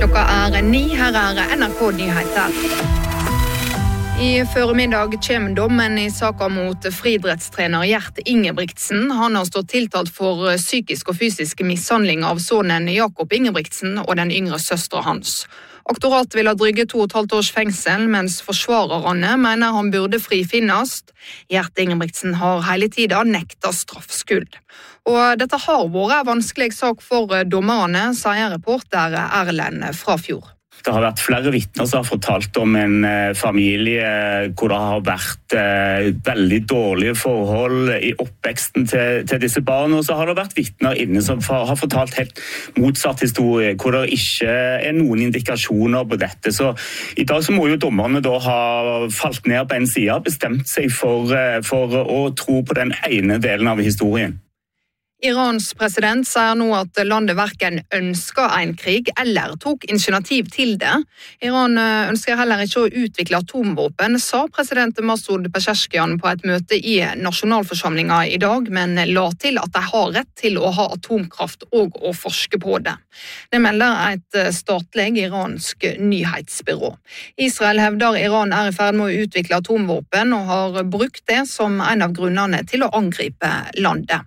Klokka 9, her NRK Nyheter. I formiddag kommer dommen i saken mot friidrettstrener Gjert Ingebrigtsen. Han har stått tiltalt for psykisk og fysisk mishandling av sønnen Jakob Ingebrigtsen og den yngre søsteren hans. Aktorat vil ha dryge 2,5 års fengsel, mens forsvarerne mener han burde frifinnes. Gjert Ingebrigtsen har hele tiden nektet straffskyld. Og dette har vært en vanskelig sak for dommerne, sier reporter Erlend Frafjord. Det har vært flere vittner som har fortalt om en familie hvor det har vært veldig dårlige forhold i oppveksten til disse barna, og så har det vært vittner inne som har fortalt helt motsatt historie, hvor det ikke er noen indikasjoner på dette. Så i dag så må jo dommerne da ha falt ned på en side, bestemt seg for å tro på den ene delen av historien. Irans president sier nå at landet hverken ønsker en krig eller tok initiativ til det. Iran ønsker heller ikke å utvikle atomvåpen, sa president Masoud Pezeshkian på et møte i nasjonalforsamlingen i dag, men la til at de har rett til å ha atomkraft og å forske på det. Det melder et statlig iransk nyhetsbyrå. Israel hevder Iran er i ferd med å utvikle atomvåpen og har brukt det som en av grunnene til å angripe landet.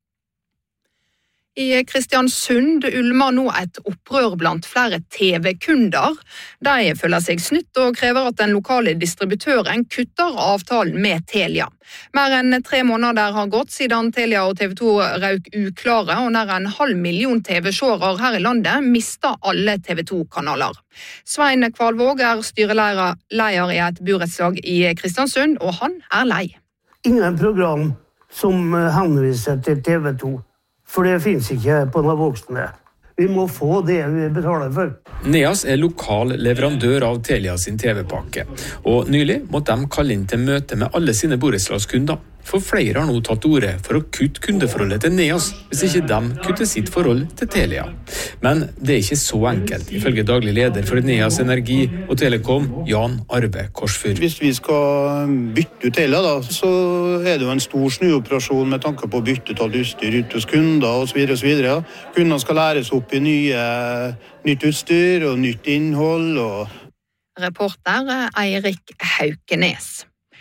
I Kristiansund ulmer nå et opprør blant flere TV-kunder. De føler seg snytt og krever at den lokale distributøren kutter avtalen med Telia. Mer enn 3 måneder har gått siden Telia og TV 2 røk uklare, og nær 500,000 TV-seere her i landet mistet alle TV 2-kanaler. Svein Kvalvåg er styreleder i et burettslag i Kristiansund, og han er lei. Ingen program som henviser til TV 2. For det finnes ikke på noen voksne. Vi må få det vi betaler for. Neas er lokal leverandør av Telia sin TV-pakke, og nylig måtte de kalle inn til møte med alle sine borettslagskunder. For flere har nå tatt ordet for å kutte kundeforholdet til Neas, hvis ikke de kutter sitt forhold til Telia. Men det er ikke så enkelt, ifølge daglig leder for Neas Energi og Telekom, Jan Arve Korsfyr. Hvis vi skal bytte ut Telia, da, så er det jo en stor snuoperasjon med tanke på å bytte ut alt utstyr ut hos kunder osv. Ja. Kundene skal læres opp i nytt utstyr og nytt innhold. Reporter Eirik Haukenes.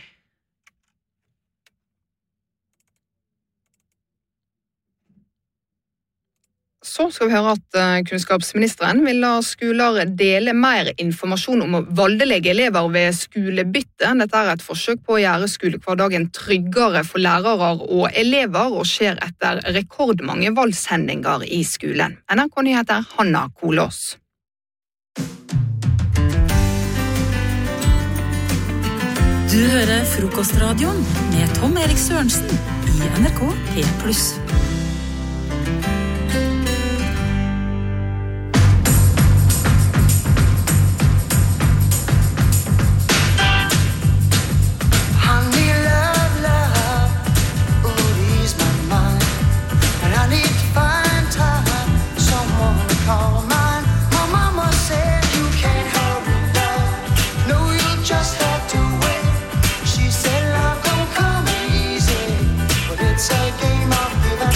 Så skal vi høre at kunnskapsministeren vil la skoler dele mer informasjon om voldelige elever ved skolebytte. Dette er et forsøk på å gjøre skolehverdagen tryggere for lærere og elever, og skjer etter rekordmange voldshendinger i skolen. NRK Nyheter, Hanna Kolås. Du hører Frokostradioen med Tom Erik Sørensen i NRK P+. It's a game of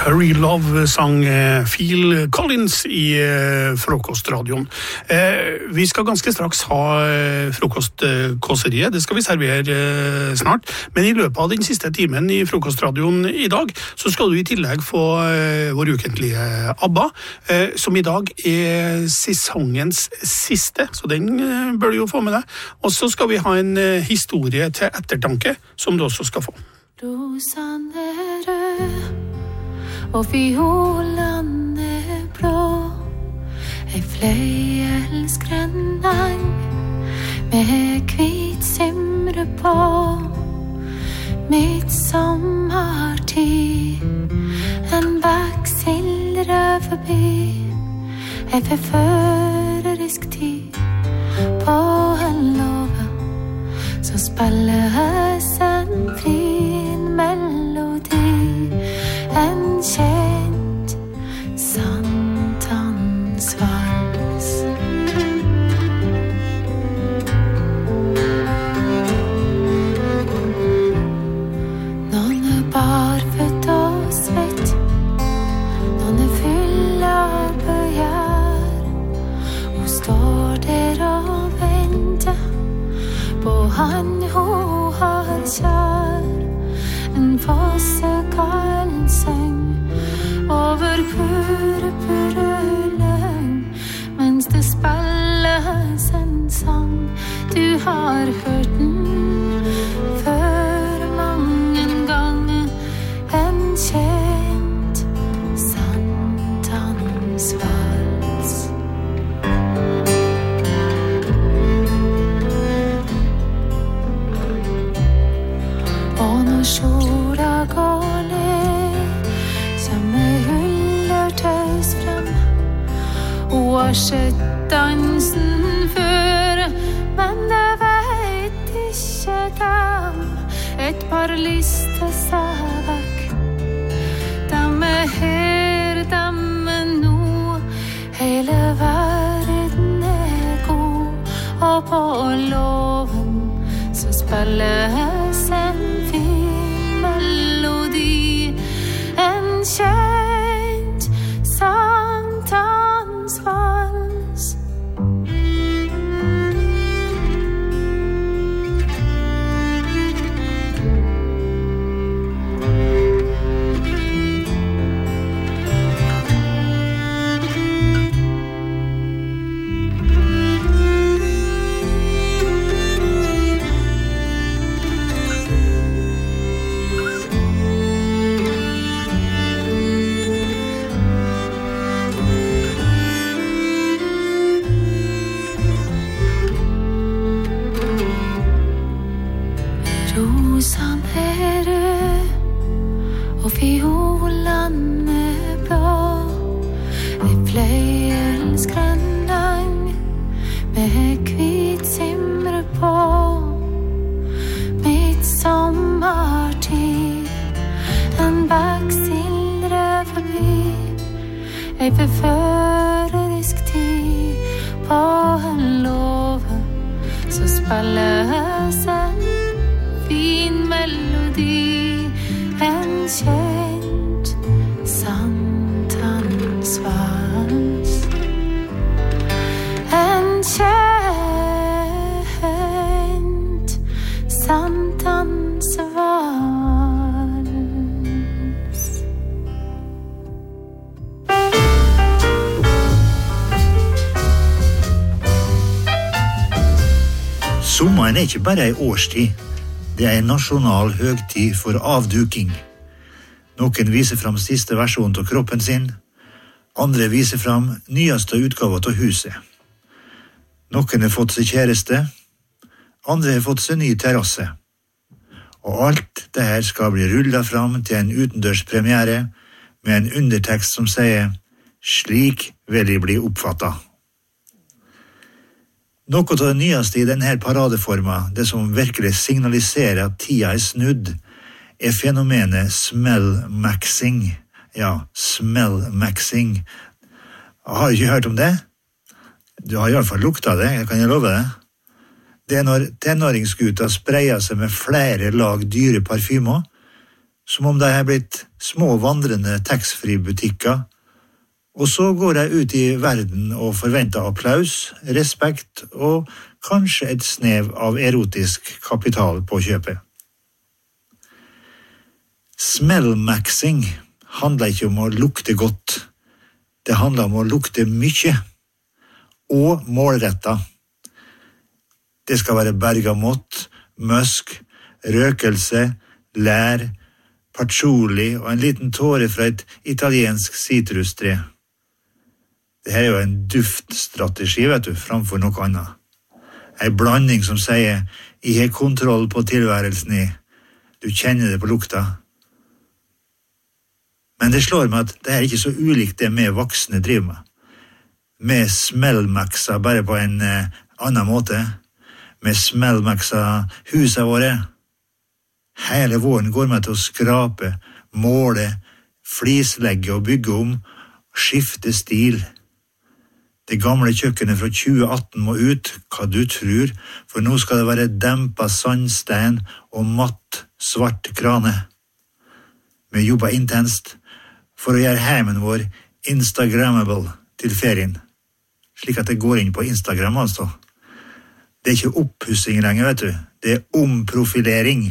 Hurry Love sang Phil Collins i frokostradioen. Vi skal ganske straks ha frokostkåseriet, det skal vi servere snart, men i løpet av den siste timen i frokostradioen i dag, så skal du i tillegg få vår ukentlige ABBA, som i dag sesongens siste, så den bør du jo få med deg. Og så skal vi ha en historie til ettertanke, som du også skal få. Rosan rød og fiolen blå, fløyelsgrønn med hvit simre på. Midtsommertid, en bakksildre forbi, forførerisk tid på en låve, så spilles en fin melodi, en kjent sankthansvals. Noen barfødt og svett, noen full av begjær, hun står der og venter på han hun har kjær. En fossekalen seng over pure løgn, mens det spilles en sang. Du har hørt den før mange ganger, en kjent sankthansvals. Og når sola går ned, kommer huller tøys frem. Hun har sett dansen før, men det vet ikke dem. Et par lister seg vekk. Dem her, dem nå. Hele verden god, og på låven så spilles en fin melodi, en kjent sankthansvals. Rosan rød og fiolen blå, fløyelsgrønn med hvit simre på. Midtsommertid, en bakksildre forbi, forførerisk tid på en låve, så spilles en fin melodi, en kjent sankthansvals. En kjent sankthansvals. Sommeren ikke bare en årstid, det en nasjonal høgtid for avduking. Noen viser fram siste versjon av kroppen sin, andre viser fram nyeste utgave av huset. Noen har fått seg kjæreste, andre har fått seg ny terrasse. Og alt det her skal bli rullet fram til en utendørs premiere med en undertekst som sier «Slik vil jeg bli oppfattet». Noe av det nyeste i denne paradeforma, det som virkelig signaliserer at tida snudd, fenomenet smell-maxing. Ja, smell-maxing. Har du ikke hørt om det? Du har i hvert fall lukta det, jeg kan love det. Det når tenåringsgutter sprayer seg med flere lag dyre parfymer, som om de har blitt små vandrende taxfree-butikker, og så går de ut i verden og forventer applaus, respekt og kanskje et snev av erotisk kapital på kjøpet. Smellmaxing handler ikke om å lukte godt, det handler om å lukte mye, og målrettet. Det skal være bergamott, musk, røkelse, lær, patchouli og en liten tåre fra et italiensk sitrustre. Dette er jo en duftstrategi, vet du, framfor noe annet. En blanding som sier, jeg har kontroll på tilværelsen i, du kjenner det på lukta. Men det slår meg at det er ikke så ulikt det vi voksne driver med. Vi smellmaxer bare på en annen måte. Vi smellmaxer husene våre. Hele våren går vi til å skrape, måle, flislegge og bygge om, skifte stil. Det gamle kjøkkenet fra 2018 må ut, hva du tror, for nå skal det være dempet sandstein og matt, svart krane. Vi jobber intenst for å gjøre heimen vår Instagrammable til ferien, slik at det går inn på Instagram, altså. Det er ikke oppussing lenger, vet du. Det er omprofilering.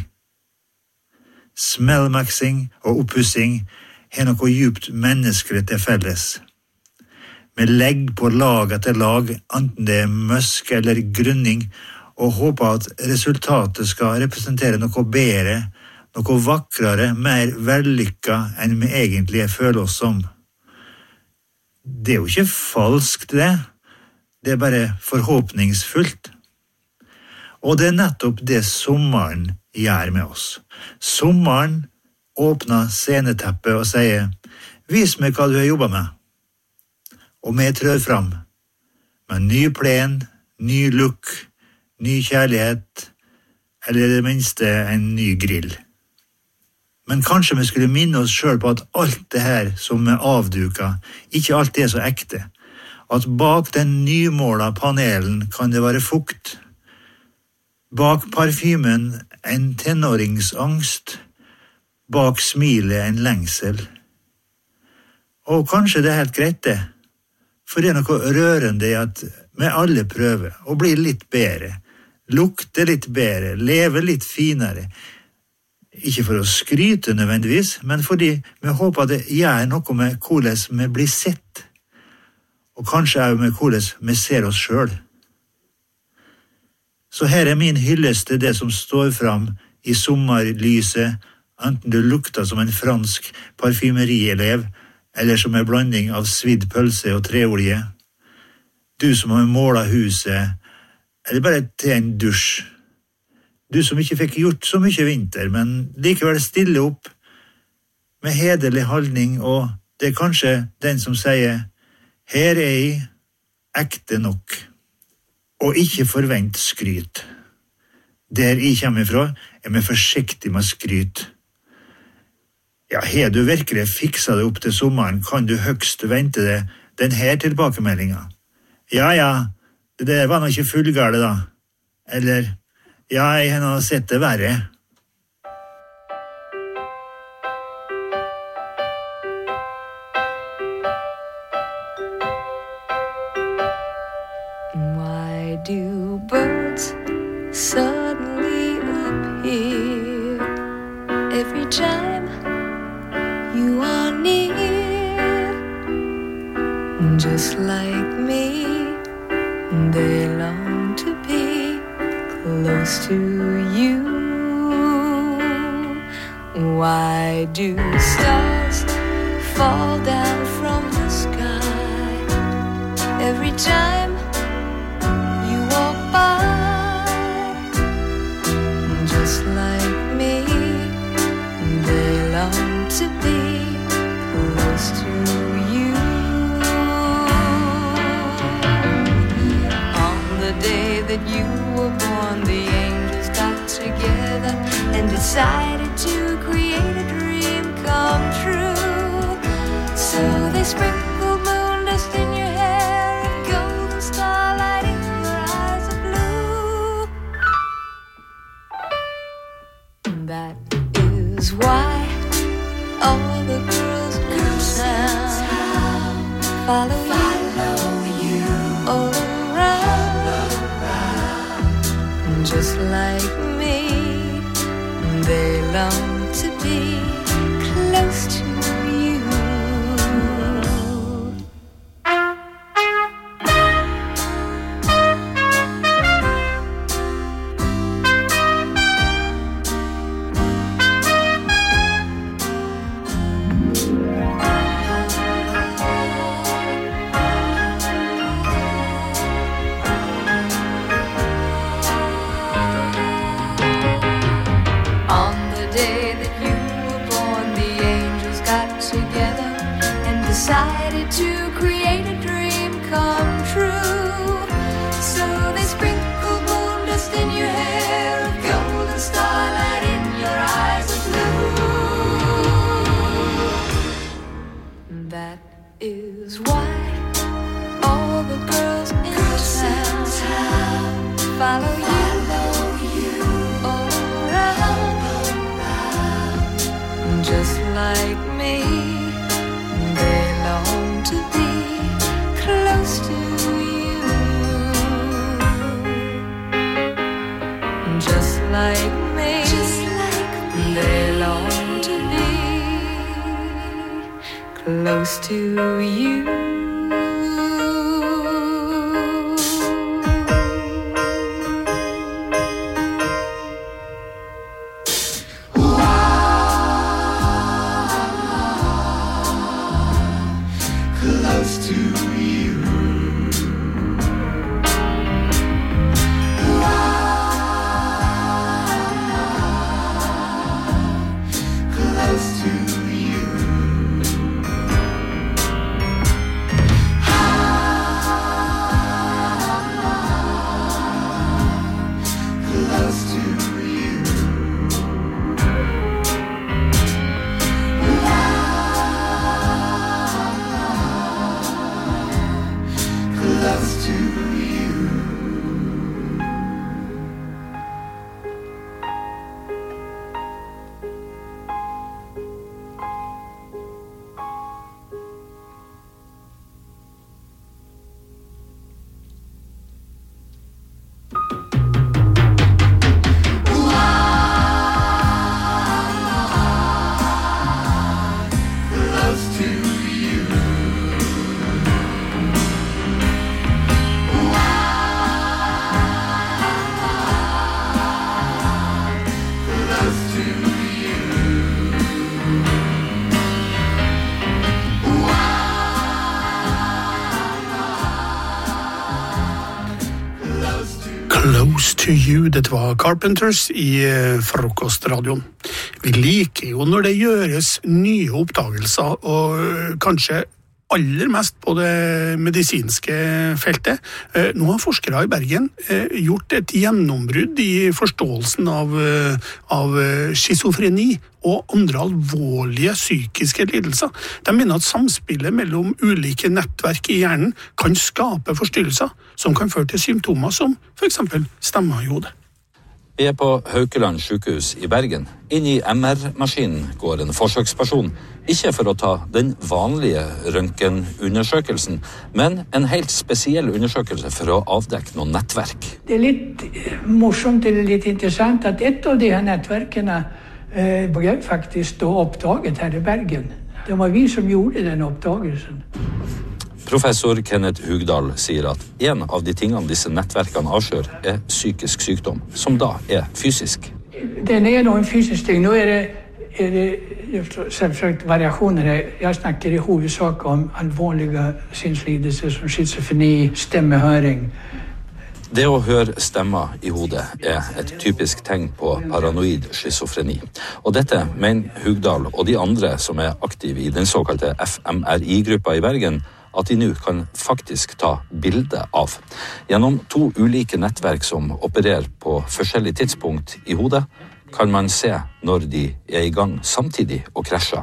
Smellmaxing og oppussing har noe djupt menneskelig til felles. Vi legger på lag etter lag, enten det er møsk eller grunning, og håper at resultatet skal representere noe bedre, noe vakrere, mer vellykket enn vi egentlig føler oss som. Det er jo ikke falskt, det. Det er bare forhåpningsfullt. Og det er nettopp det sommeren gjør med oss. Sommeren åpner sceneteppet og sier, vis meg hva du har jobbet med. Og vi trør fram med ny plen, ny look, ny kjærlighet, eller i det minste en ny grill. Men kanskje vi skulle minne oss selv på at alt det her som er avduket, ikke alltid er så ekte. At bak den nymåla panelen kan det være fukt. Bak parfymen en tenåringsangst, bak smilet en lengsel. Og kanskje det er helt greit det, for det er noe rørende i at vi alle prøver å bli litt bedre, lukte litt bedre, leve litt finere. Ikke for å skryte nødvendigvis, men fordi vi håper det gjør noe med hvordan vi blir sett, og kanskje også med hvordan vi ser oss selv. Så her er min hyllest til det som står fram i sommerlyset, enten du lukter som en fransk parfymerielev, eller som en blanding av svidd pølse og treolje. Du som har målet huset, eller bare til en dusj. Du som ikke fikk gjort så mye vinter, men likevel stille opp med hederlig holdning, og det er kanskje den som sier, her er jeg ekte nok, og ikke forvent skryt. Der jeg kommer ifra, er vi forsiktig med skryt. Ja, har du virkelig fikset det opp til sommeren, kan du høgst vente deg denne tilbakemeldingen. Ja, det var nok ikke fullgale da. Eller, ja, jeg har nå sett det verre. Why do birds suddenly appear every time you are near? Just like me, they long to be close to you. Why do stars fall down from the sky every time you walk by? Just like me, they long to be close to you. On the day that you were born, the angels got together and decided to create a dream come true. So they sprinkled moon dust in your hair and golden starlight in your eyes of blue. That is why all the girls in town follow you all around. Just like me, they long to be close to you. Decided to create a dream come true. So they sprinkle moon dust in your hair, golden starlight in your eyes of blue. That is why all the girls in town follow you all around. Just like me, they long to be close to you. Just like me, they long to be close to you. Close to you, det var Carpenters i frokostradioen. Vi liker jo når det gjøres nye oppdagelser, og kanskje aller mest på det medisinske feltet. Nå har forskere i Bergen gjort et gjennombrudd i forståelsen av schizofreni og andre alvorlige psykiske lidelser. De mener at samspillet mellom ulike nettverk i hjernen kan skape forstyrrelser som kan føre til symptomer som for eksempel stemmer i hodet. Vi på Haukeland sykehus i Bergen. Inn i MR-maskinen går en forsøksperson, ikke for å ta den vanlige røntgenundersøkelsen, men en helt spesiell undersøkelse for å avdekke noen nettverk. Det litt morsomt eller litt interessant at ett av de her nettverkene ble faktisk da oppdaget her i Bergen. Det var vi som gjorde den oppdagelsen. Professor Kenneth Hugdal sier at en av de tingene disse nettverkene avslører psykisk sykdom, som da fysisk. Den noen fysisk ting. Nå det selvsagt variasjoner. Jeg snakker i hovedsak om alvorlige sinnslidelser som schizofreni, stemmehøring. Det å høre stemmer i hodet et typisk tegn på paranoid schizofreni. Og dette mener Hugdal og de andre som aktive i den såkalte FMRI-gruppa i Bergen, at de nå kan faktisk ta bilde av. Gjennom 2 ulike nettverk som opererer på forskjellige tidspunkt i hodet, kan man se når de i gang samtidig og krasjer.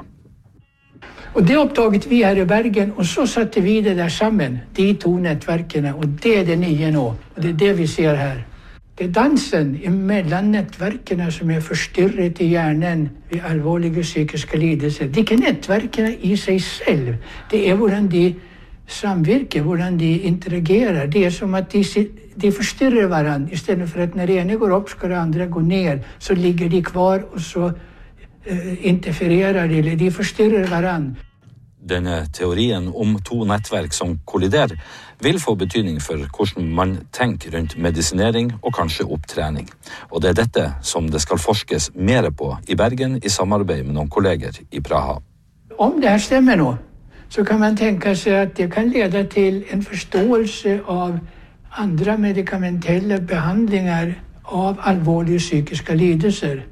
Og det oppdaget vi her i Bergen, og så satte vi det der sammen, de 2 nettverkene, og det det nye nå. Og det det vi ser her. Det dansen emellan nätverken som förstyrret i hjärnan vid allvarliga psykiska lidelser. Det är inte nätverken i sig själv. Det är hvordan de samvirker, hvordan de interagerar. Det är som att de förstyrrer varandra. Istället för att när det ena går upp ska det andra gå ner. Så ligger de kvar och så interfererar de, eller de förstyrrer varandra. Denne teorien om to nettverk som kolliderer vil få betydning for hvordan man tenker rundt medisinering og kanskje opptrening. Og det er dette som det skal forskes mer på i Bergen i samarbeid med noen kolleger i Praha. Om det här stämmer nå, så kan man tänka sig att det kan leda till en förståelse av andra medikamentella behandlingar av allvarliga psykiska lidelser.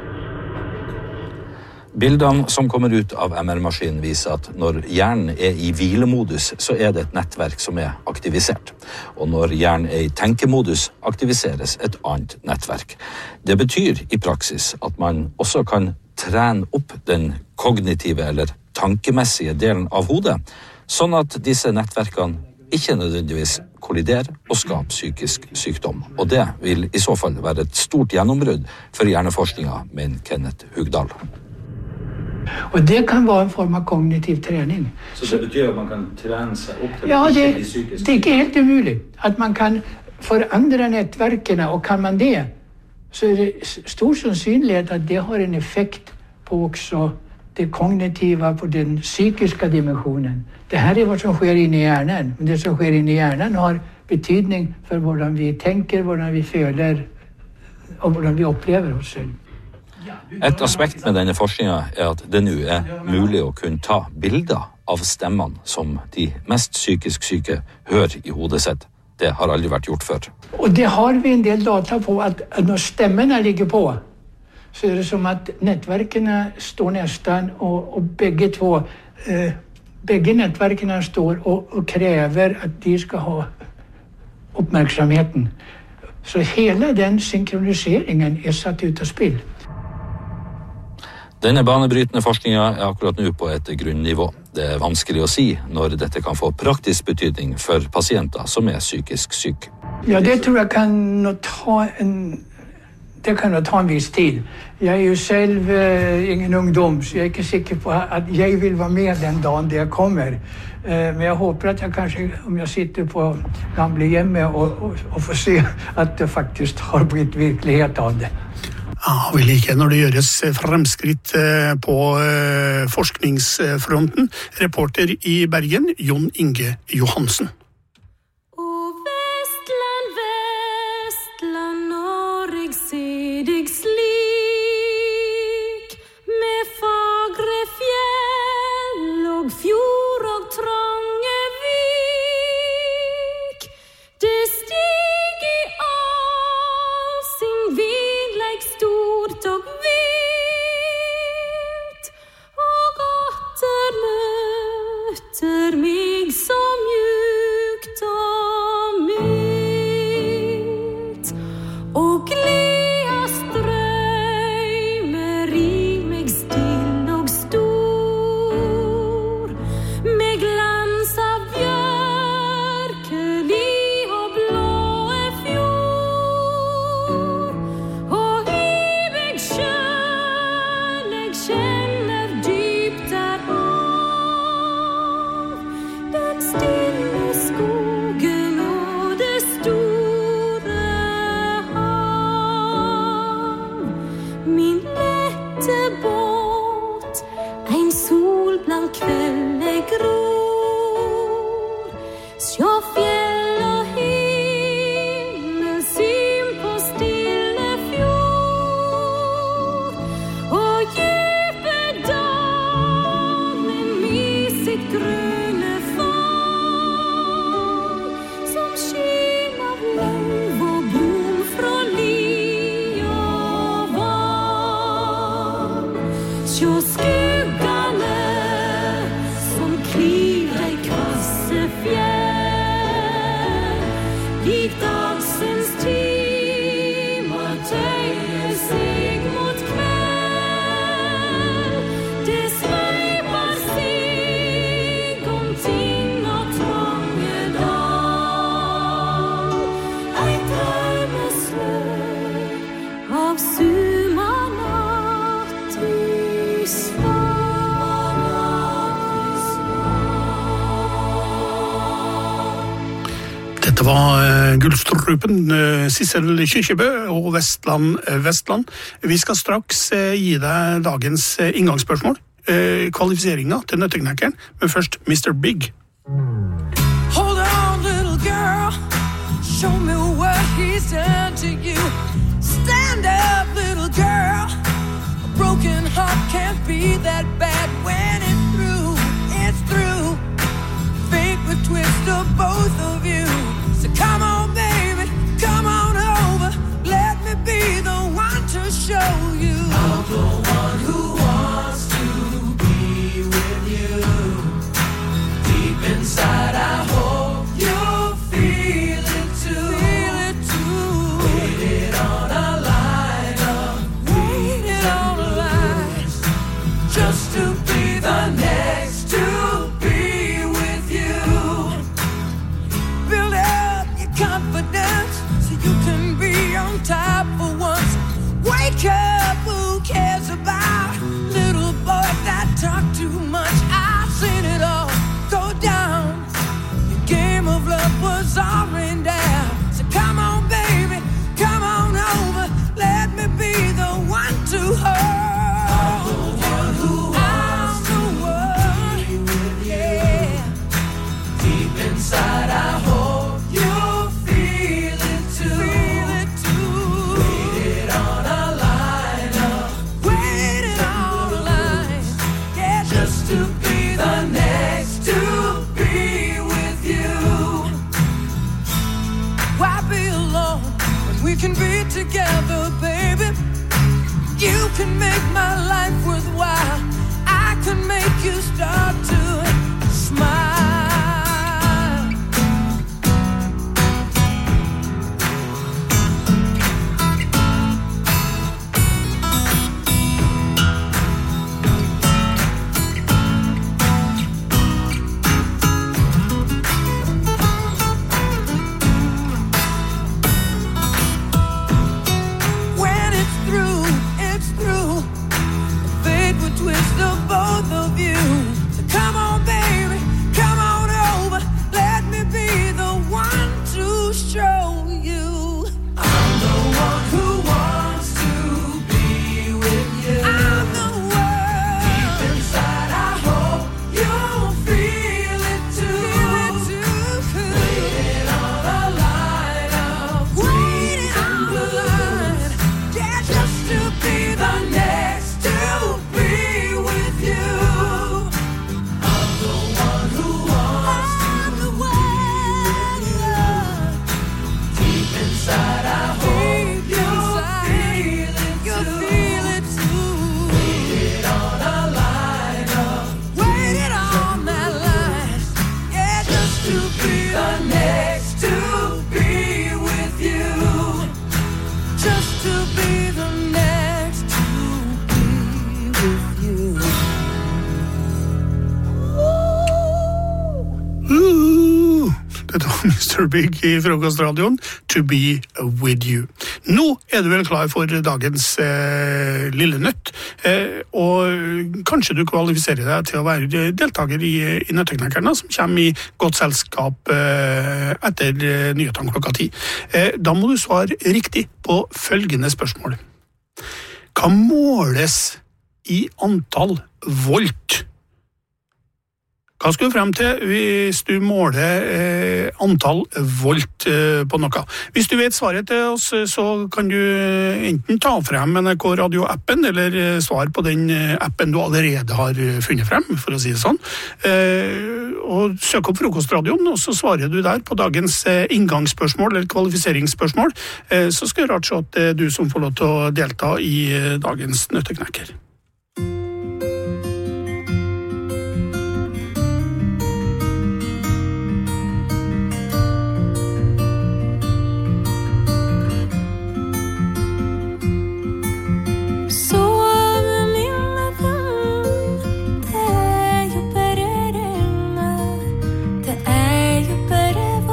Bildene som kommer ut av MR-maskinen viser at når hjernen er i hvilemodus, så er det et nettverk som er aktivisert. Og når hjernen er i tenkemodus, aktiviseres et annet nettverk. Det betyr i praksis at man også kan trene opp den kognitive eller tankemessige delen av hodet, sånn at disse nettverkene ikke nødvendigvis kolliderer og skaper psykisk sykdom. Og det vil i så fall være et stort gjennombrudd for hjerneforskningen, mener Kenneth Hugdal. Och det kan vara en form av kognitiv träning. Så det betyder att man kan träna sig upp till det är inte helt umuligt att man kan förändra nätverken, och kan man det så är det stor sannsynlighet att det har en effekt på också det kognitiva, på den psykiska dimensionen. Det här är vad som sker inne i hjärnan. Men det som sker inne i hjärnan har betydning för hvordan vi tänker, hvordan vi føler och hvordan vi upplever oss själv. Et aspekt med denne forskningen er at det nå er mulig å kunne ta bilder av stemmene som de mest psykisk syke hører i hodet sitt. Det har aldri vært gjort før. Och det har vi en del data på att när stämmorna ligger på så är det som att nätverken står nästan och bägge nätverken står och kräver att de ska ha uppmärksamheten. Så hela den synkroniseringen är satt ut av spill. Denne banebrytende forskningen er akkurat nå på et grunnnivå. Det er vanskelig å si når dette kan få praktisk betydning for pasienter som er psykisk syke. Ja, det tror jag kan nog ta en viss tid. Jag är ju själv ingen ungdom, så jag är inte säker på att jag vill vara med den dagen det kommer. Men jag hoppas att jag kanske, om jag sitter på gamlehjemmet och får se att det faktiskt har blivit verklighet av det. Ja, vi liker når det gjøres fremskritt på forskningsfronten. Reporter i Bergen, Jon Inge Johansen. Skuggane som kliver Dette var Gullstrupen, Sissel Kyrkjebø og Vestland. Vi skal straks gi deg dagens inngangsspørsmål, kvalifiseringen til Nøtteknekkeren, men først Mr. Big. Hold on, little girl, show me what he's done to you. Stand up, little girl, a broken heart can't be that bad when it's through. Fate would twist of both of you. So come on, baby, come on over. Let me be the one to show you. I'm the one who wants to be with you. Deep inside, I hope you'll feel it too. Feel it too. Waited on a line of waited on a line just to be the next to be with you. Build up your confidence so you can be on top for once. Wake up, who cares about little boys that talk too much? I've seen it all go down. Your game of love was all rained down. So come on, baby, come on over. Let me be the one to hold. I'm the one who wants to be with you. Deep inside, I hope you'll feel it too. Feel it too. Waited on a line of waited on a line, yeah, just to be the next to be with you. Why be alone when we can be together, baby? You can make my life worthwhile. I can make you start to smile. When it's through, it's through. Fate would twist of both of you. So come on, baby, come on over. Let me be the one to show you. I'm the one who wants to be with you. I'm the one. Deep inside, I hope you'll feel it too. Feel it too. Waiting on a line of waiting on a line, yeah, just to be the next to be with you. I'm the one who wants to be with you. Deep inside, I hope you'll feel it too. Waited on a line of waited on that line, yeah, just to be the next to be with you. Just to be the next to be with you. Dette var Mr. Big I Frokostradioen, To Be With You. Nå du vel klar for dagens lille nøtt, og kanskje du kvalifiserer deg til å være deltaker I Nøtteknekkerne, som kommer I godt selskap etter nyhetene klokka 10. Da må du svare riktig på følgende spørsmål. Hva måles I antall volt? Hva skal du frem til hvis du måler antall volt på noe? Hvis du vet svaret til oss, så kan du enten ta frem NRK Radio-appen, eller svar på den appen du allerede har funnet frem, for å si det sånn. Og søk opp Frokostradioen, og så svarer du der på dagens inngangsspørsmål, eller kvalifiseringsspørsmål. Så skal det rart så at det du som får lov til å delta I dagens Nøtteknekker.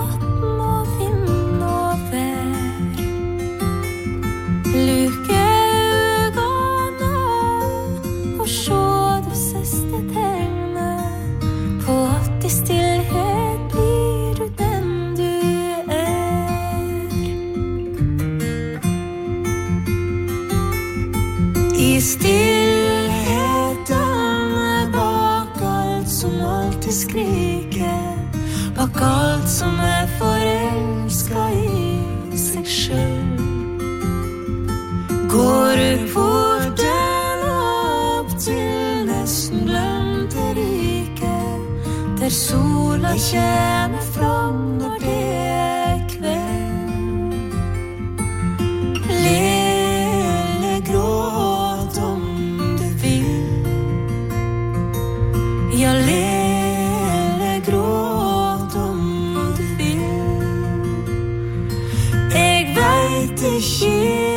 Lykke Stillheten bak alt som alltid skriker, bak alt som forelsket i seg selv. Går du porten opp til nesten glemte riket, der sola kommer fram når det kveld. Lille gråt om du vil, ja, lille gråt om du vil. Jeg vet ikke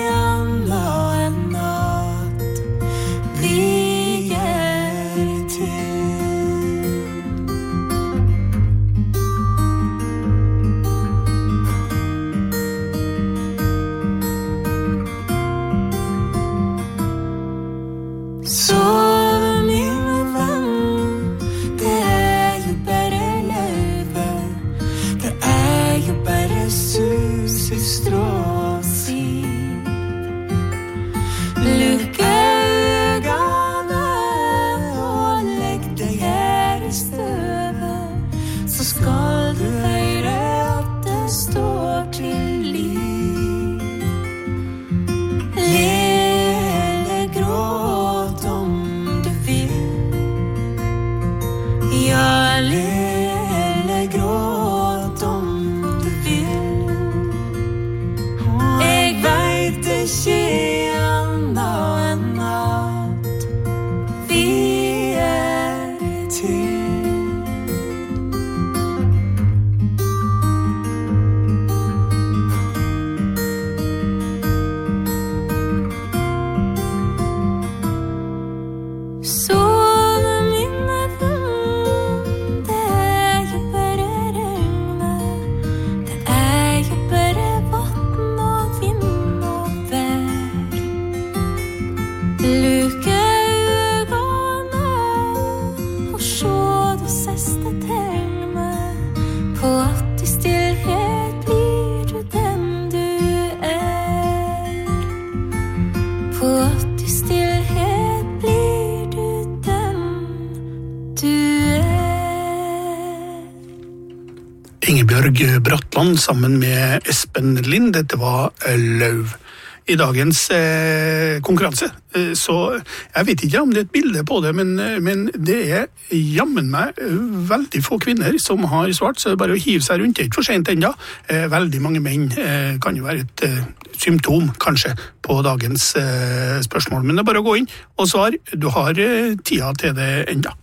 Ingebjørg Bratland sammen med Espen Lind. Dette var Lauv. I dagens konkurranse, så jeg vet ikke om det er et bilde på det, men det er jammen meg veldig få kvinner som har svart, så det er bare å hive seg rundt. Det er ikke for sent enda. Veldig mange menn kan jo være et symptom, kanskje, på dagens spørsmål. Men det er bare å gå inn og svare. Du har tida til det enda.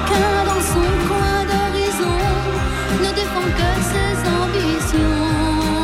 défend que ses ambitions.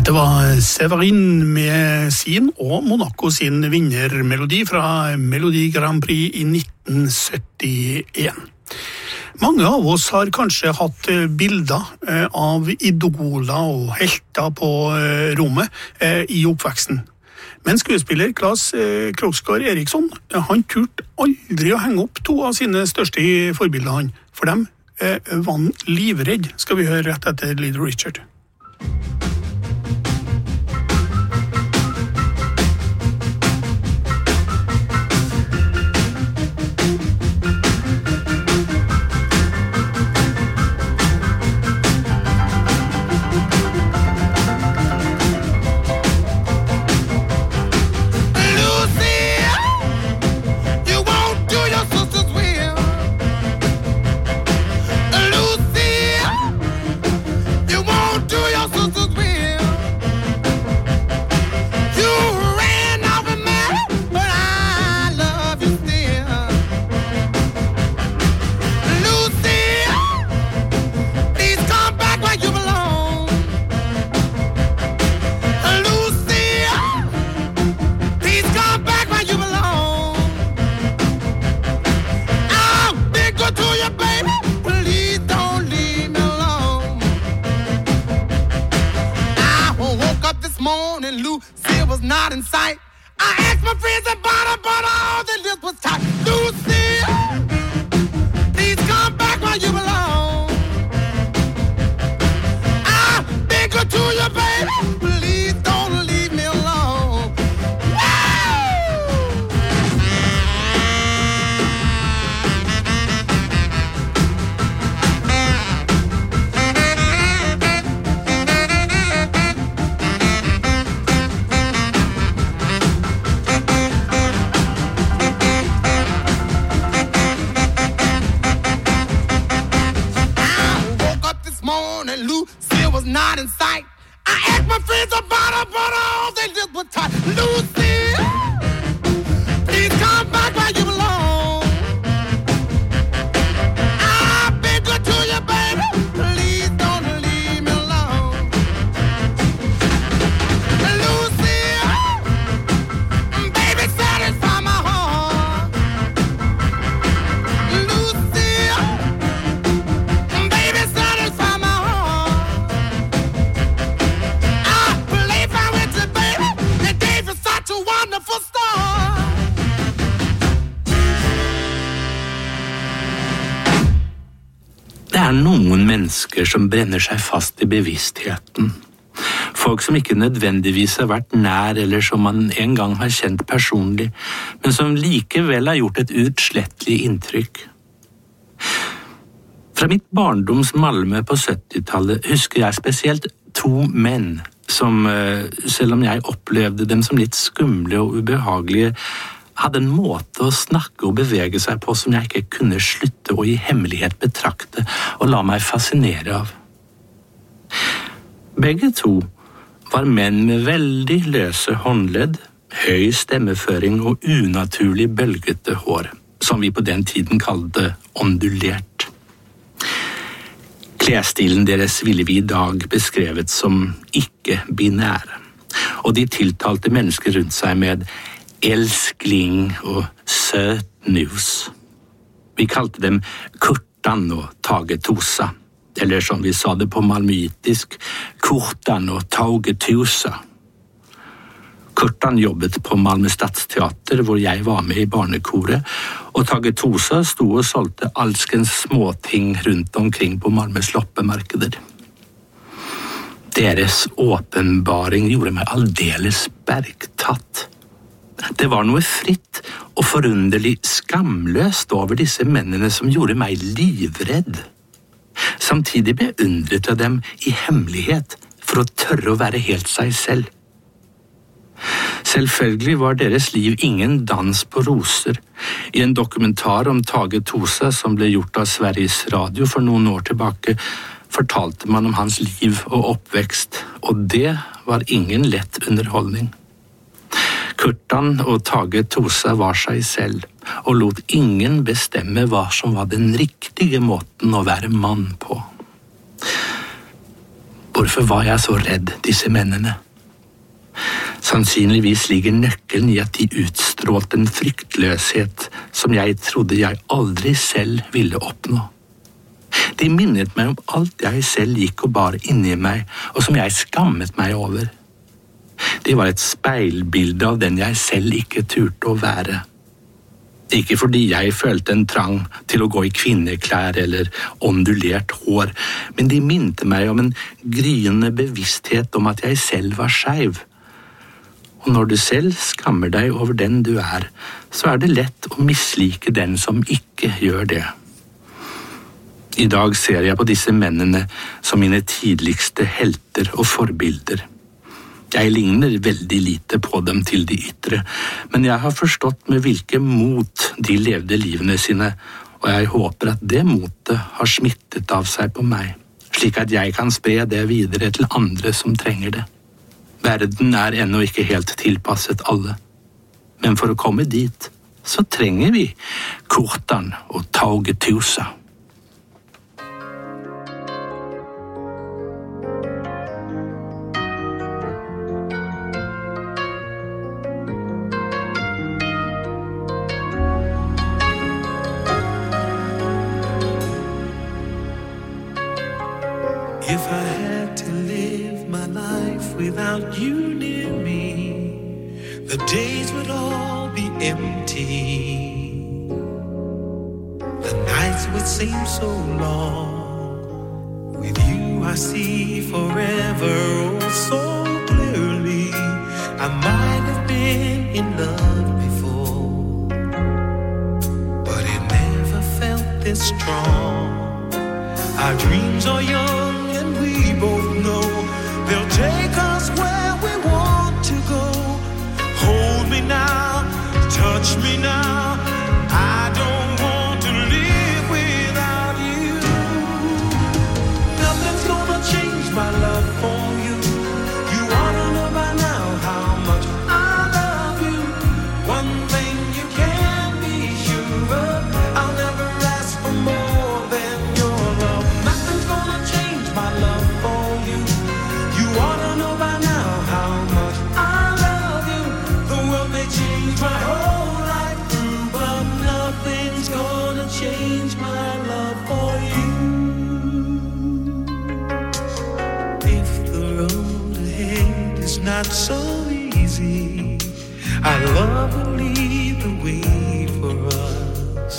Dette var Severin med sin og Monaco sin vinnermelodi fra Melodi Grand Prix i 1971. Mange av oss har kanskje hatt bilder av idoler og helter på rommet i oppveksten. Men skuespiller Claes Krogsgaard Eriksson, han turte aldri å henge opp to av sine største forbilder han. For dem var han livredd, skal vi høre rett etter Little Richard. Noen mennesker som brenner seg fast i bevisstheten. Folk som ikke nødvendigvis har vært nær, eller som man en gang har kjent personlig, men som likevel har gjort et uutslettelig inntrykk. Fra mitt barndoms Malmö på 70-tallet husker jeg spesielt to menn som, selv om jeg opplevde dem som litt skumle og ubehagelige, hadde en måte å snakke og bevege seg på som jeg ikke kunne slutte å i hemmelighet betrakte og la meg fascinere av. Begge to var menn med veldig løse håndledd, høy stemmeføring og unaturlig bølgete hår, som vi på den tiden kalte ondulert. Klesstilen deres ville vi i dag beskrevet som ikke-binære, og de tiltalte mennesker rundt seg med elskling og søt nus. Vi kalte dem Kurtan og Tage Tosa, eller som vi sa det på malmöitisk, Kurtan og Tage Tosa. Kurtan jobbet på Malmö Stadsteater, hvor jeg var med i barnekoret, og Tage Tosa sto og solgte alskens småting rundt omkring på Malmös loppemarkeder. Deres åpenbaring gjorde meg aldeles bergtatt. Det var noe fritt og forunderlig skamløst over disse mennene som gjorde meg livredd. Samtidig beundret jeg dem i hemmelighet for å tørre å være helt seg selv. Selvfølgelig var deres liv ingen dans på roser. I en dokumentar om Tage Tosa som ble gjort av Sveriges Radio for noen år tilbake, fortalte man om hans liv og oppvekst, og det var ingen lett underholdning. Kurtan og Tage Tosa var seg selv, og lot ingen bestemme hva som var den riktige måten å være mann på. Hvorfor var jeg så redd disse mennene? Sannsynligvis ligger nøkkelen i at de utstrålte en fryktløshet som jeg trodde jeg aldri selv ville oppnå. De minnet meg om alt jeg selv gikk og bar inni meg, og som jeg skammet meg over. De var et speilbilde av den jeg selv ikke turte å være. Ikke fordi jeg følte en trang til å gå i kvinneklær eller ondulert hår, men de minte meg om en gryende bevissthet om at jeg selv var skeiv. Og når du selv skammer deg over den du er, så det lett å mislike den som ikke gjør det. I dag ser jeg på disse mennene som mine tidligste helter og forbilder. Jeg ligner veldig lite på dem til de ytre, men jeg har forstått med hvilke mot de levde livene sine, og jeg håper at det motet har smittet av seg på meg, slik at jeg kan spre det videre til andre som trenger det. Verden ennå ikke helt tilpasset alle, men for å komme dit, så trenger vi Kortan og Taugetusa. If I had to live my life without you near me, the days would all be empty. The nights would seem so long. With you I see forever oh so clearly. I might have been in love before, but it never felt this strong. Our dreams are young, we both know they'll take us where we want to go. Hold me now, touch me now. I don't want to live without you. Nothing's gonna change my love for you. You ought to know by now how much I love you. One thing you can be sure of, I'll never ask for more than your love. Nothing's gonna change my love for you. You ought to know by now how much I love you. The world may change my whole life through, but nothing's gonna change my love for you. If the road ahead is not so easy, our love will lead the way for us.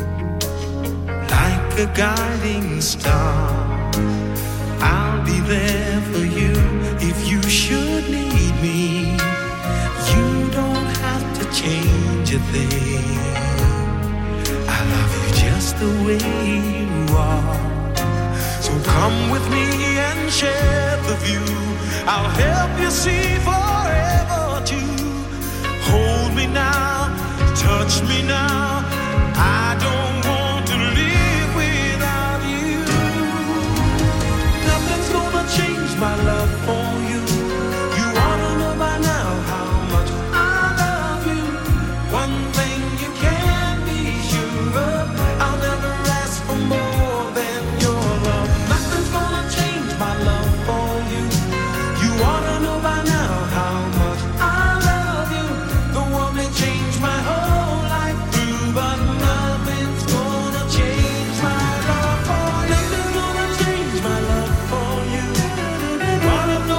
Like a guiding star, I'll be there for you if you should need me. You don't have to change a thing. I love you just the way you are. So come with me and share the view. I'll help you see forever too. Hold me now, touch me now. I don't want to live without you. Nothing's gonna change my love for you. You ought to know by now how much I love you. One thing you can be sure of, I'll never ask for more than your love. Nothing's gonna change my love for you. You ought to know by now how much I love you. The world may change my whole life through, but nothing's gonna change my love for you. Nothing's gonna change my love for you. You ought to know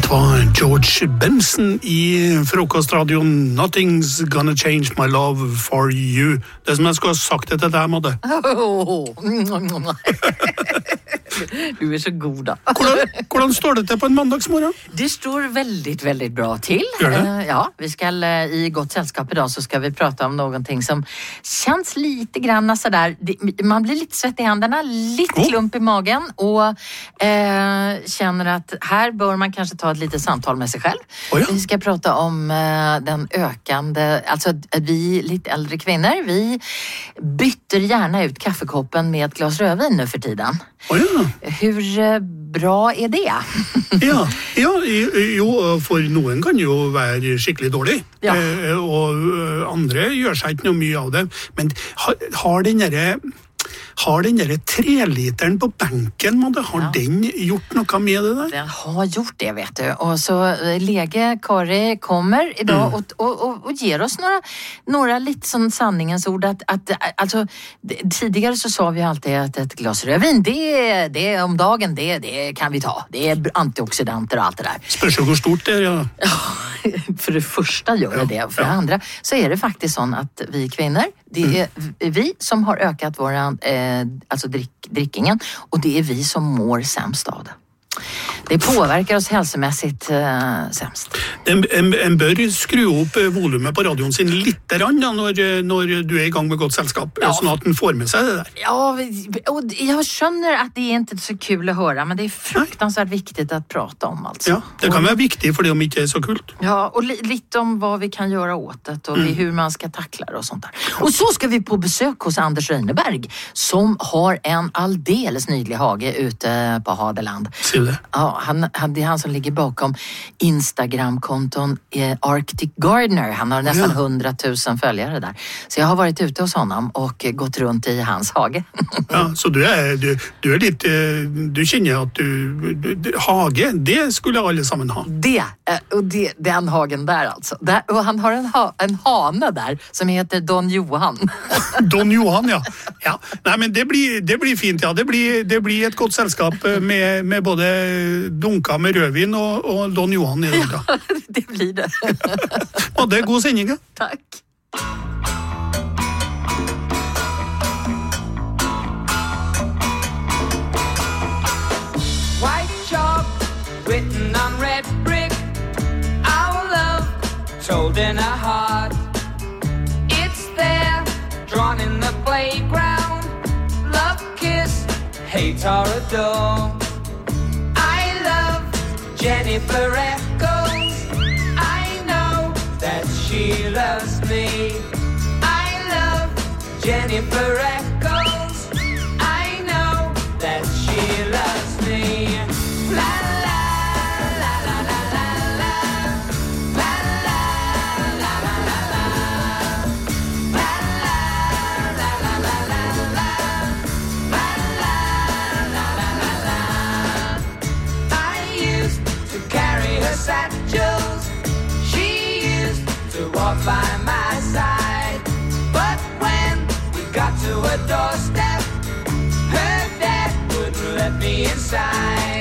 var George Benson i frokostradioen Nothing's Gonna Change My Love For You. Det som jeg skulle ha sagt det til deg, Madde. Du så god da. Hvordan står det til på en mandagsmorgen? Det står väldigt bra till. Ja, vi ska i gott sällskap idag så ska vi prata om någonting som känns lite grann så där. Man blir lite svett i händerna, lite klump i magen och känner att här bör man kanske ta ett litet samtal med sig själv. Vi ska prata om den ökande, alltså vi lite äldre kvinnor, vi byter gärna ut kaffekoppen med ett glas rödvin nu för tiden. Hur bra är det? Jo, for noen kan jo være skikkelig dårlig, og andre gjør seg ikke noe mye av det, men har den der 3-literen på benken, har den gjort noe med det der? Den har gjort det, vet du. Och så Lege Kari kommer idag och ger oss några lite sån sanningens ord att alltså tidigare så sa vi alltid att ett glas rödvin det är om dagen det kan vi ta. Det är antioxidanter och allt det där. Spørs hvor stort det är. För det första gör det. För det andra så är det faktiskt så att vi kvinnor, det är vi som har ökat våran alltså drickingen och det är vi som mår sämst av det. Det påverkar oss hälsomässigt sämst. En bør skru opp volumet på radioen sin litt når du i gang med godt selskap, sånn at den får med seg det der. Ja, och jag känner att det är inte så kul att höra, men det är fruktansvärt viktigt att prata om alltså. Ja, det kan være viktig for det om ikke er så kult. Ja, och lite om vad vi kan göra åt det och hur man ska tackla det och sånt där. Och så ska vi på besök hos Anders Reineberg som har en alldeles nydlig hage ute på Hadeland. Ser du det? Ja, det är han som ligger bakom Instagram-konton Arctic Gardener. Han har nästan 100 000 följare där. Så jag har varit ute hos honom och gått runt i hans hage. Ja, så du är lite, du känner att hage, det skulle alle sammen ha. Den hagen där alltså. Och han har en hane där som heter Don Johan. Don Johan, ja. Nej, men det blir fint, ja. Det blir ett gott sällskap med både dunka med rødvin og Don Johan i dag. Ja, det blir det. Og det er god sending. Takk. White chalk written on red brick, our love told in a heart. It's there, drawn in the playground, love, kiss, hate or adore. Jennifer Echoes, I know that she loves me. I love Jennifer Echoes, I know that she loves me. La la la la la la la la la la la la la la la la la la satchels. She used to walk by my side, but when we got to a doorstep, her dad wouldn't let me inside.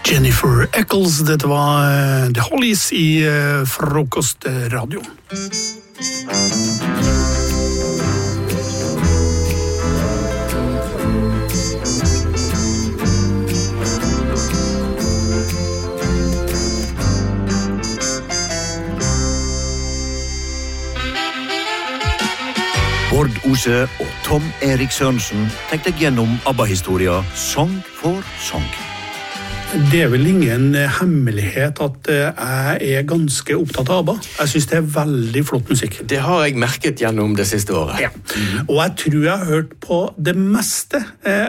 Jennifer Eccles, dette var The Hollies i frokostradioen. Bård Ose og Tom Erik Sørensen tenkte gjennom ABBA-historia Song for Song. Det er vel ingen hemmelighet at jeg ganske opptatt av ABBA. Jeg synes det veldig flott musikk. Det har jeg merket gjennom det siste året. Ja. Og jeg tror jeg har hørt på det meste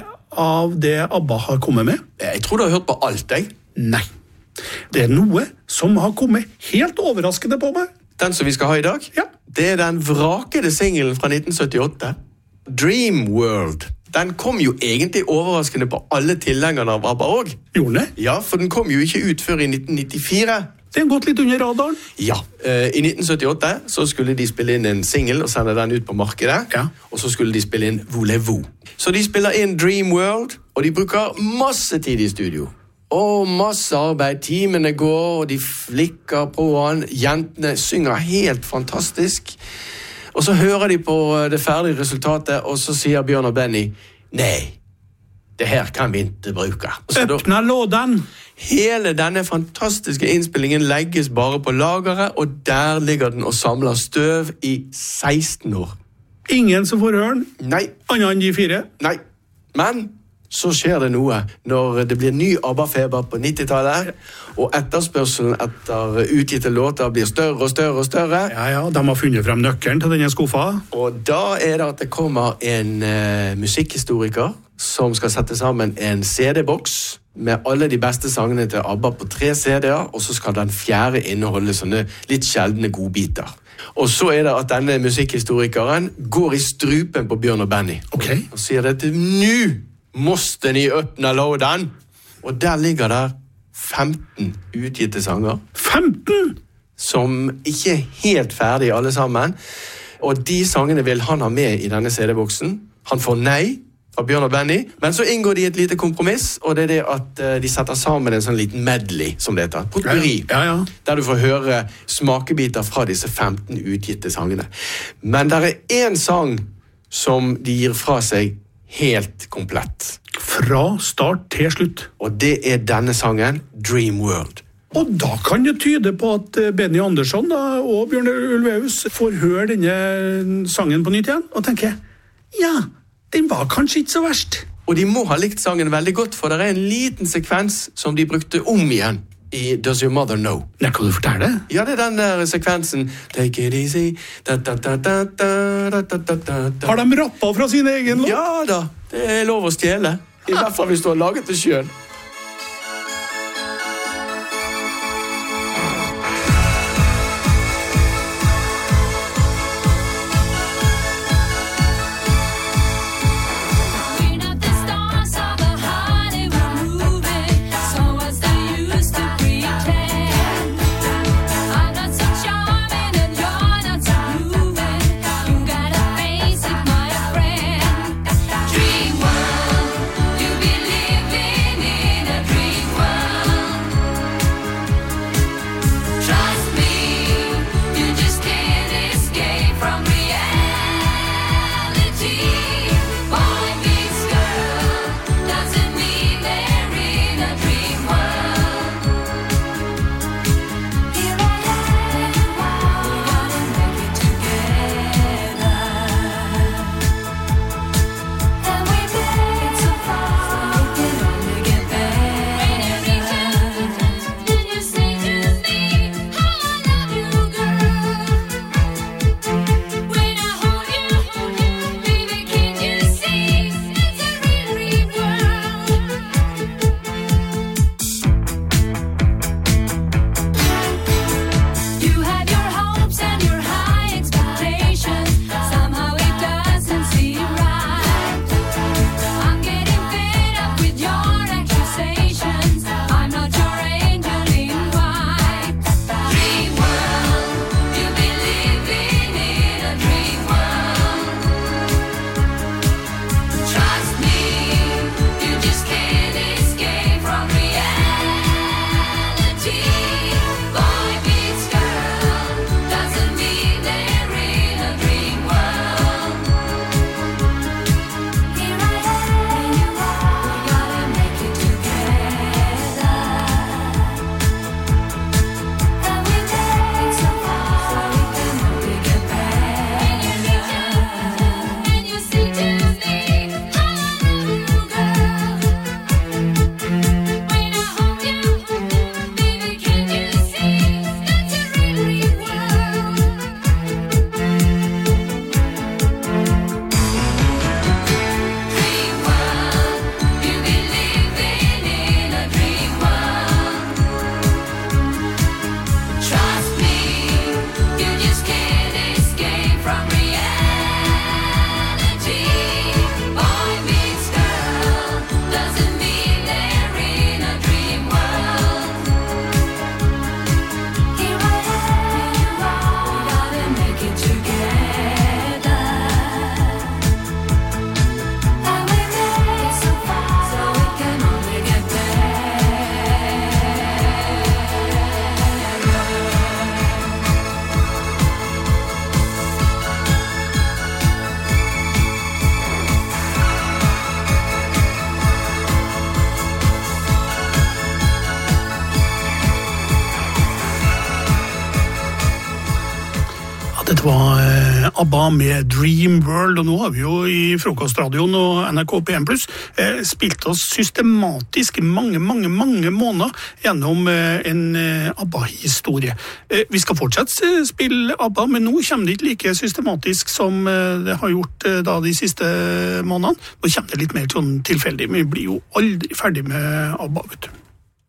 av det ABBA har kommet med. Jeg tror du har hørt på alt, jeg. Nei. Det er noe som har kommet helt overraskende på meg. Den som vi skal ha i dag? Ja. Det er den vrakede singelen fra 1978. Dream World. Den kom jo egentlig overraskende på alle tilhengerne av ABBA også. Gjorde det? Ja, for den kom jo ikke ut før i 1994. Det har gått litt under radaren. Ja, i 1978 så skulle de spille inn en single og sende den ut på markedet. Ja. Og så skulle de spille inn Voulez-vous. Så de spiller inn Dream World, og de bruker masse tid i studio. Og masse arbeid, timene går, og de flikker på han. Jentene synger helt fantastisk. Og så hører de på det ferdige resultatet, og så sier Bjørn og Benny, nei, det her kan vi ikke bruke. Øppna lådan! Hele denne fantastiske innspillingen legges bare på lageret, og der ligger den og samler støv i 16 år. Ingen som får høre den? Nei. Annet enn de 4? Nei. Men så skjer det noe når det blir ny ABBA-feber på 90-tallet, og etterspørselen etter utgitte låter blir større og større og større. Ja, de har funnet frem nøkkelen til denne skuffa. Og da er det at det kommer en musikkhistoriker som skal sette sammen en CD-boks med alle de beste sangene til ABBA på 3 CD-er, og så skal den 4. inneholde sånne litt sjeldne godbiter. Og så er det at denne musikkhistorikeren går i strupen på Bjørn og Benny. Okay. Og sier det til nu måste ni öppna lådan. Og der ligger der 15 utgitte sanger. 15? Som ikke er helt ferdige alle sammen. Og de sangene vil han ha med i denne CD-boksen. Han får nei fra Bjørn og Benny, men så inngår de et lite kompromiss, og det er det at de setter sammen en sånn liten medley, som det heter, potpourri, der du får høre smakebiter fra disse 15 utgitte sangene. Men der er en sang som de gir fra seg helt komplett. Fra start til slutt. Og det er denne sangen, Dream World. Og da kan det tyde på at Benny Andersson og Bjørn Ulvaeus får høre denne sangen på nytt igjen, og tenker, ja, den var kanskje ikke så verst. Og de må ha likt sangen veldig godt, for det er en liten sekvens som de brukte om igjen i Does Your Mother Know? Nei, kan du fortelle? Ja, det er den der sekvensen. Take it easy. Da, da, da, da, da, da, da, da. Har de rappet fra sin egen låt? Ja da, det er lov å stjele. I hvert fall hvis du har laget det selv. Dream world, you be living in. var ABBA med Dream World, og nå har vi jo i Frokostradioen og NRK P1+, spilt oss systematisk i mange måneder gjennom en ABBA-historie. Vi skal fortsette spille ABBA, men nå kommer det ikke like systematisk som det har gjort da de siste månedene. Nå kommer det litt mer sånn tilfeldig, men vi blir jo aldri ferdig med ABBA, vet du.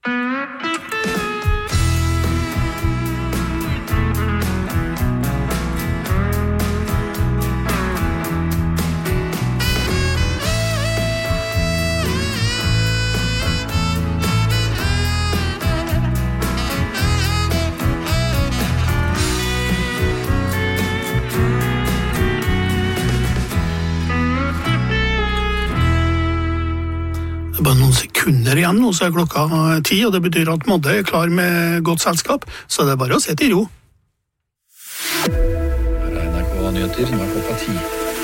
Bare noen sekunder igjen, og så klokka 10, og det betyr at Madde klar med godt selskap, så det bare å sette i ro. Her NRK Nyheter, nå klokka 10.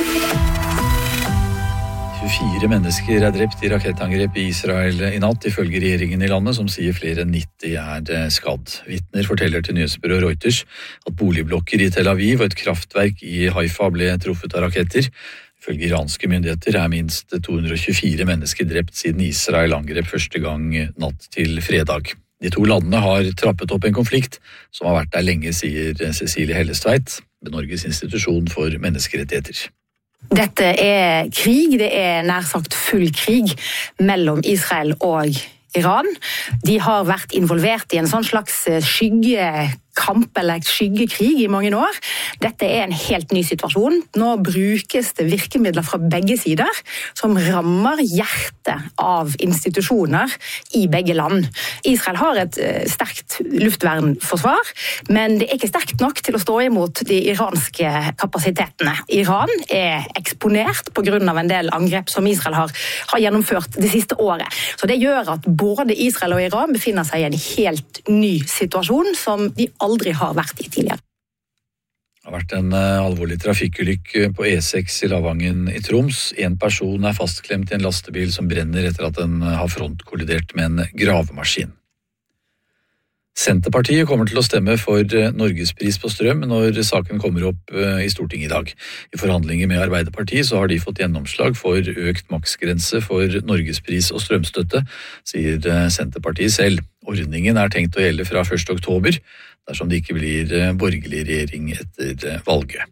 24 mennesker drept i rakettangrep i Israel i natt, ifølge regjeringen i landet, som sier flere enn 90 skadd. Vitner forteller til nyhetsbyrået Reuters at boligblokker i Tel Aviv og et kraftverk i Haifa ble truffet av raketter. Ifølge iranske myndigheter minst 224 mennesker drept siden Israel angrep første gang natt til fredag. De to landene har trappet opp en konflikt som har vært der lenge, sier Cecilie Hellestveit ved Norges institusjon for menneskerettigheter. Dette krig, det nær sagt full krig mellom Israel og Iran. De har vært involvert i en sånn slags skyggekamp eller skyggekrig i mange år. Dette en helt ny situasjon. Nå brukes det virkemidler fra begge sider som rammer hjertet av institusjoner i begge land. Israel har et sterkt luftvernforsvar, men det ikke sterkt nok til å stå imot de iranske kapasitetene. Iran eksponert på grunn av en del angrep som Israel har gjennomført det siste året. Så det gjør at både Israel og Iran befinner seg i en helt ny situasjon som de aldri har vært i tidligere. Det har vært en alvorlig trafikkulykke på E6 i Lavangen i Troms. En person fastklemt i en lastebil som brenner etter at den har frontkollidert med en gravemaskin. Senterpartiet kommer til å stemme for Norgespris på strøm når saken kommer opp i Stortinget i dag. I forhandlinger med Arbeiderpartiet så har de fått gjennomslag for økt maksgrense for Norgespris og strømstøtte, sier Senterpartiet selv. Ordningen tenkt å gjelde fra 1. oktober, dersom det ikke blir borgerlig regjering etter valget.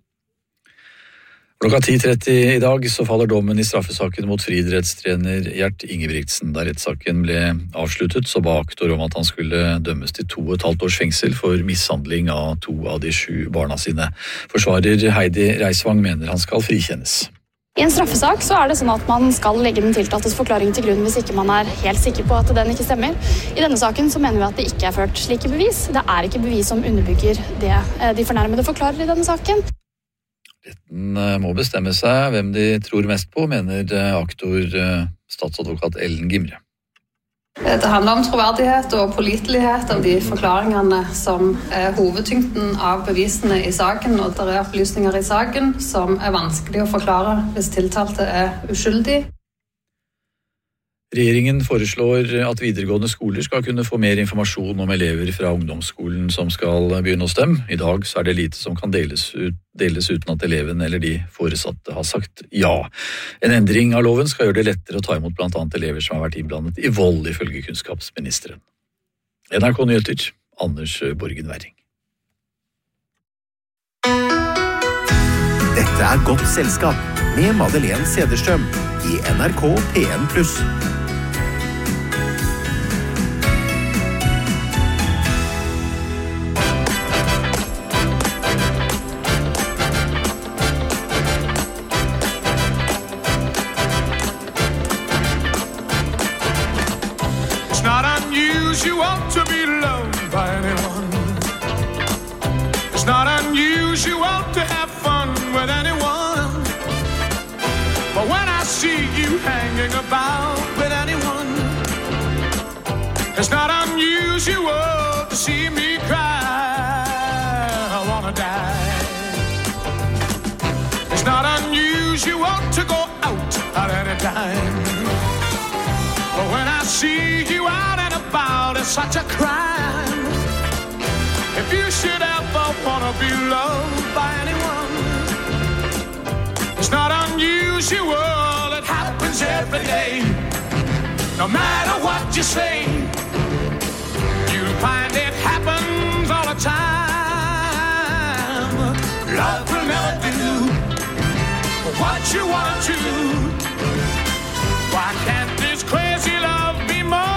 Klokka 10:30 i dag så faller dommen i straffesaken mot friidrettstrener Gjert Ingebrigtsen. Da rettssaken ble avsluttet, så ba aktor om at han skulle dømmes til 2,5 års fengsel for mishandling av 2 av de 7 barna sine. Forsvarer Heidi Reisvang mener han skal frikjennes. I en straffesak så det sånn at man skal legge den tiltaltes forklaring til grunn hvis ikke man helt sikker på at den ikke stemmer. I denne saken så mener vi at det ikke ført slike bevis. Det ikke bevis som underbygger det de fornærmede forklarer i denne saken. Retten må bestemme seg hvem de tror mest på, mener aktor statsadvokat Ellen Gimre. Det handler om troverdighet og pålitelighet av de forklaringene som hovedtyngden av bevisene i saken, og det opplysninger i saken som vanskelig å forklare hvis tiltalte uskyldig. Regjeringen foreslår at videregående skoler skal kunne få mer informasjon om elever fra ungdomsskolen som skal begynne hos dem. I dag så det lite som kan deles uten at eleven eller de foresatte har sagt ja. En endring av loven skal gjøre det lettere å ta imot blant annet elever som har vært innblandet i vold, ifølge kunnskapsministeren. NRK Nyheter, Anders Borgen Werring. Dette Godt selskap med Madeleine Cederstrøm i NRK P1+. It's not unusual to be loved by anyone. It's not unusual to have fun with anyone. But when I see you hanging about with anyone, it's not unusual to see me cry. I wanna die. It's not unusual to go out at any time. But when I see you out and about, it's such a crime. If you should ever wanna be loved by anyone, It's not unusual, it happens every day. No matter what you say, you'll find it happens all the time. Love will never do what you want to. Why can't this crazy love be more?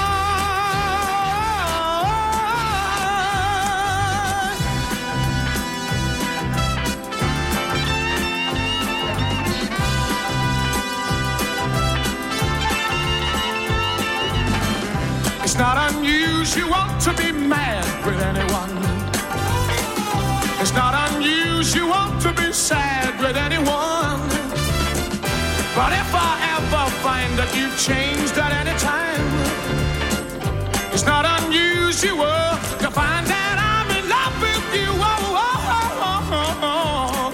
It's not unusual to be mad with anyone. It's not unusual to be sad with anyone. But if I ever find that you've changed at any time, it's not unusual to find that I'm in love with you. Oh, oh, oh, oh, oh, oh.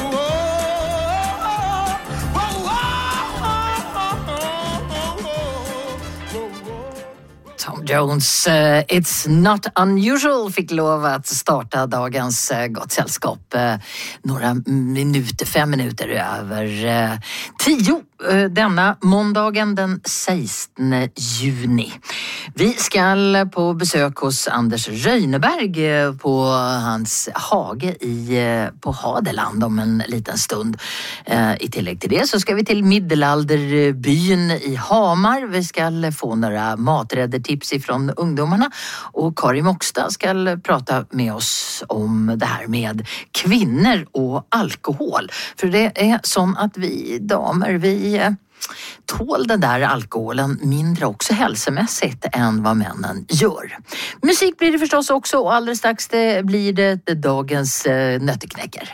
Tom Jones, It's Not Unusual fick lov att starta dagens Gott sällskap några minuter, 5 minuter över 10 denna måndagen den 16 juni. Vi ska på besök hos Anders Röjneberg på hans hage på Hadeland om en liten stund. I tillägg till det så ska vi till Middelalderbyn i Hamar. Vi ska få några maträddertips ifrån ungdomarna och Karin Mockstad ska prata med oss om det här med kvinnor och alkohol. För det är som att vi damer, vi tål den där alkoholen mindre också hälsomässigt än vad männen gör. Musik blir det förstås också och alldeles strax blir det dagens nötteknäcker.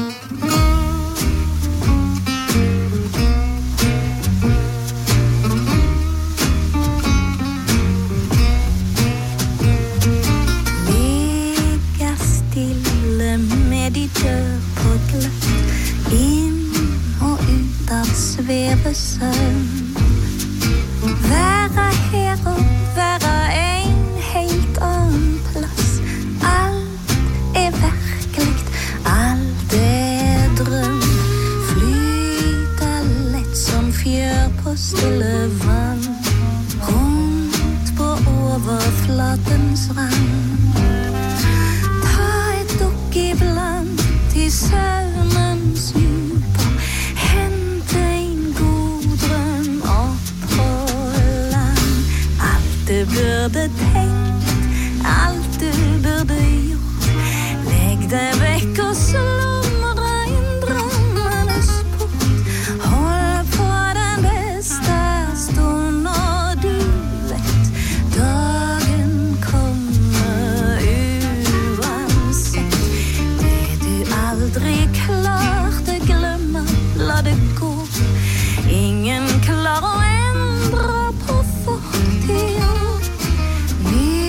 Ligga stille med ditt dörr på glatt in och ut av svevesøvn. Være her og være en helt annen plass. Alt er verkligt, alt er drøm. Flyta lett som fjør på stille vann. Rundt på overflatens rand. Ta et dukk iblant til søvnens djuper. Hente en god drøm opp på land. Alt du burde tenkt, alt du burde gjort. Legg deg vekk og slumre en drømmenes port. Hold på den beste stund, og du vet dagen kommer uansett. Det du aldri klarte glemme, la det gå. Ingen klarer å endre på fortiden. Vi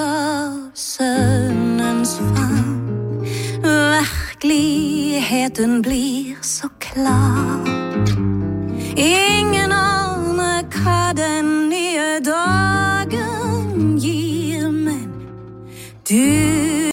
av sønnens favn. Virkeligheten blir så klar. Ingen aner hva den nye dagen gir, men du